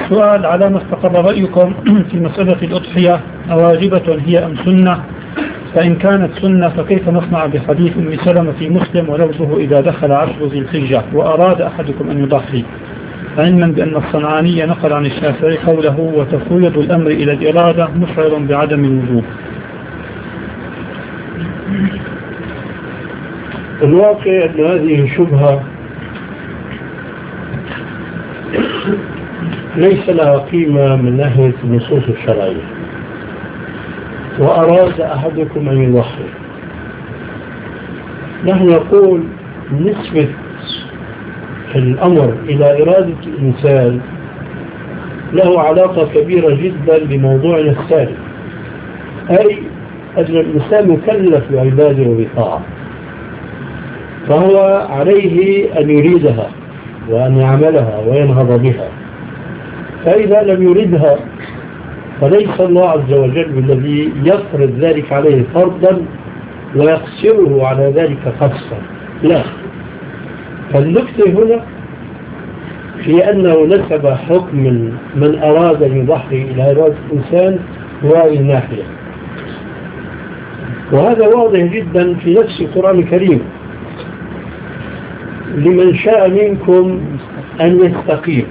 سؤال: على ما استقر رأيكم في مسألة الأضحية، أواجبة هي أم سنة؟ فإن كانت سنة فكيف نصنع بحديث أم سلمة في مسلم ولفظه إذا دخل 10 ذي الحجة وأراد أحدكم أن يضحي، علما بأن الصنعاني نقل عن الشافعي قوله وتفويض الأمر إلى الإرادة مشعر بعدم الوجوب؟ الواقع أن هذه شبهة ليس لها قيمة من ناحية النصوص الشرعية. وأراد أحدكم أن يضحي، نحن نقول نسبة الأمر إلى إرادة الإنسان له علاقة كبيرة جدا بموضوعنا الثالث، أي أن الإنسان مكلف بعباده وبطاعة، فهو عليه أن يريدها وأن يعملها وينهض بها. فإذا لم يردها فليس الله عز وجل الذي يفرض ذلك عليه فرضا ويقصره على ذلك قصا، لا. فالنكتة هنا في أنه نسب حكم من أراد أن يضحي إلى إرادة الإنسان وهذه الناحية، وهذا واضح جدا في نفس القرآن الكريم: لمن شاء منكم أن يستقيم.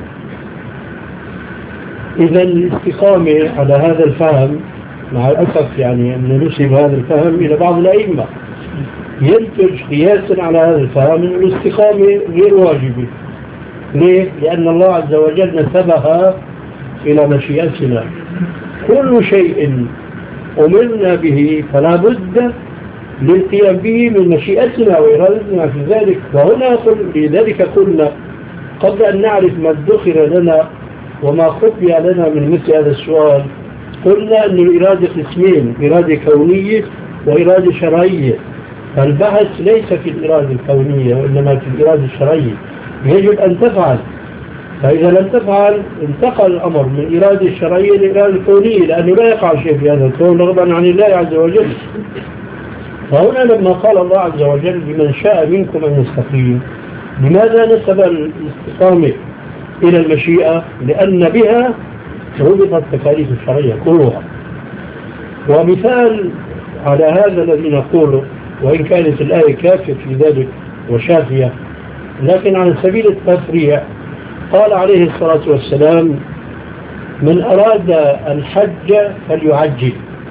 إذا الاستقامة على هذا الفهم، مع الأسف يعني أن نسب هذا الفهم إلى بعض الأئمة، ينتج قياسا على هذا الفهم أن الاستقامة غير واجبة. ليه؟ لأن الله عز وجل نسبها إلى مشيئتنا. كل شيء أمرنا به فلا بد للقيام به من مشيئتنا وإرادتنا في ذلك. وهنا لذلك قلنا قبل أن نعرف ما ادخر لنا وما خفي لنا من مثل هذا السؤال، قلنا أن الإرادة قسمين: إرادة كونية وإرادة شرعية. فالبحث ليس في الإرادة الكونية وإنما في الإرادة الشرعية. يجب أن تفعل، فإذا لم تفعل انتقل الأمر من إرادة الشرعية لإرادة الكونية، لأنه لا يقع شيء في هذا الكون رغبا عن الله عز وجل. فهنا لما قال الله عز وجل لمن شاء منكم أن يستقيم، لماذا نسب الاستقامة إلى المشيئة؟ لأن بها ربطت التكاليف الشرعية كلها. ومثال على هذا الذي نقوله، وإن كانت الآية كافية في ذلك وشافية، لكن على سبيل التفريع قال عليه الصلاة والسلام: من أراد الحج فليعجل.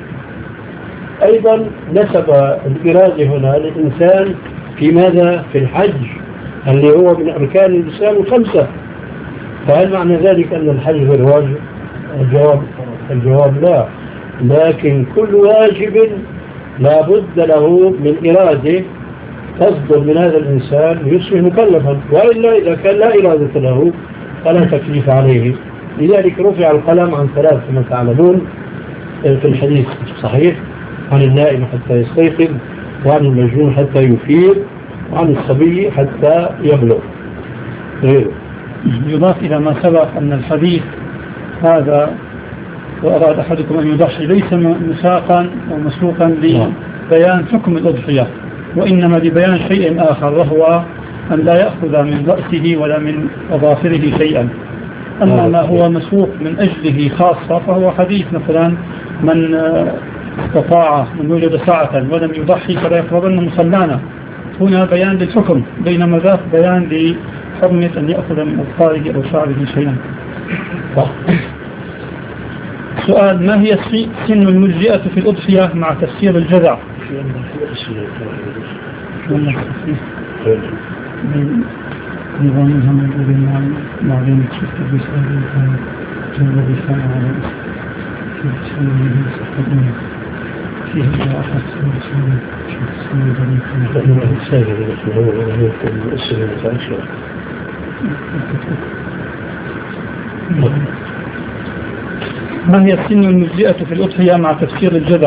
أيضا نسب الإرادة هنا للإنسان في ماذا؟ في الحج اللي هو من أركان الإسلام الخمسة. فهل معنى ذلك أن الحج غير واجب؟ الجواب لا، لكن كل واجب لا بد له من إرادة تصدر من هذا الإنسان يصبح مكلفا، وإلا إذا كان لا إرادة له فلا تكليف عليه. لذلك رفع القلم عن 3 كما تعلمون في الحديث الصحيح: عن النائم حتى يستيقظ، وعن المجنون حتى يفيق، وعن الصبي حتى يبلغ. يضاف إلى ما سبق أن الحديث هذا وأراد أحدكم أن يضحي ليس مساقا ومسوقا لبيان حكم الأضحية، وإنما لبيان شيء آخر، وهو أن لا يأخذ من رأسه ولا من أظافره شيئا. أما ما هو مسوق من أجله خاصة فهو حديث مثلا: من استطاع من وجد ساعة ولم يضحي فلا يقربن مصلانا. هنا بيان للحكم، بينما ذاك بيان لحرمة أن يأخذ من أظفاره أو شعره شيئا. سؤال: ما هي سن المجزئة في الأضحية مع تفسير الجذع؟ نظامها موجود مع بين الشفت بسؤال جنب بسان على فيه أحد ما هي السن المجزئة في الأضحية مع تفسير الجذع؟